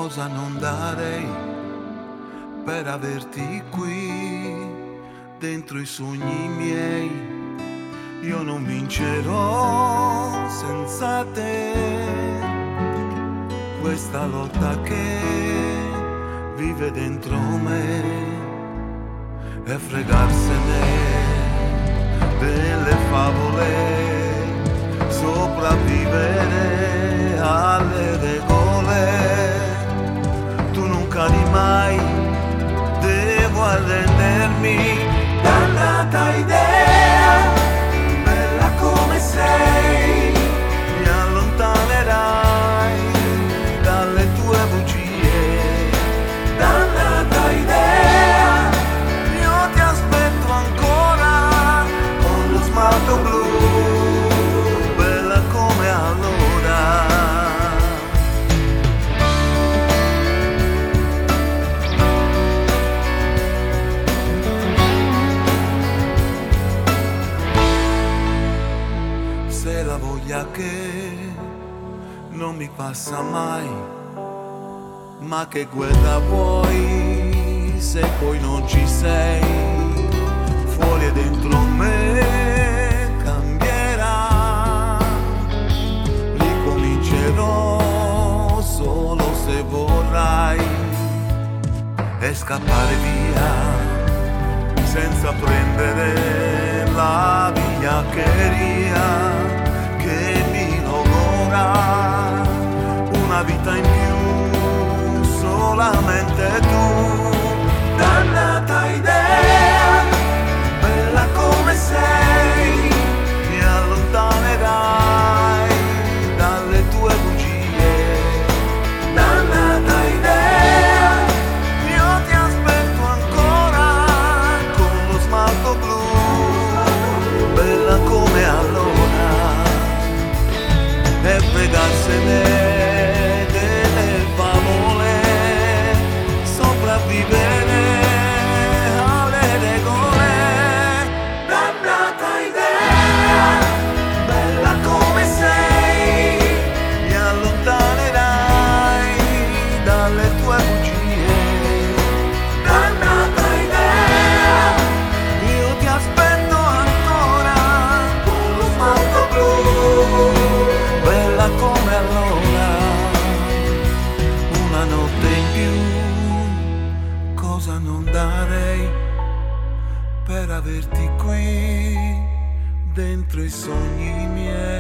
cosa non darei per averti qui dentro i sogni miei. Io non vincerò senza te questa lotta che vive dentro me e fregarsene delle favole, sopravvivere alle regole. Tu non cadi mai, devo arrendermi. Dannata idea, bella come sei, mi allontanerai dalle tue bugie. Dannata idea, io ti aspetto ancora con lo smalto blu, bella come allora. Se la voglia che non mi passa mai, ma che guerra vuoi se poi non ci sei? Fuori e dentro me cambierà, ricomincerò solo se vorrai e scappare via senza prendere la vigliaccheria che mi logora una vita in più, solamente tu. Dannata idea, bella come sei, mi allontanerai dalle tue bugie. Dannata idea, io ti aspetto ancora con lo smalto blu, bella come allora, e fregarsene delle favole, sopravvivere alle regole. Dannata idea, bella come sei, mi allontanerai dalle tue bugie. Dannata idea, io ti aspetto ancora con lo smalto blu, bella come allora. Una notte in più, cosa non darei per averti qui dentro i sogni miei.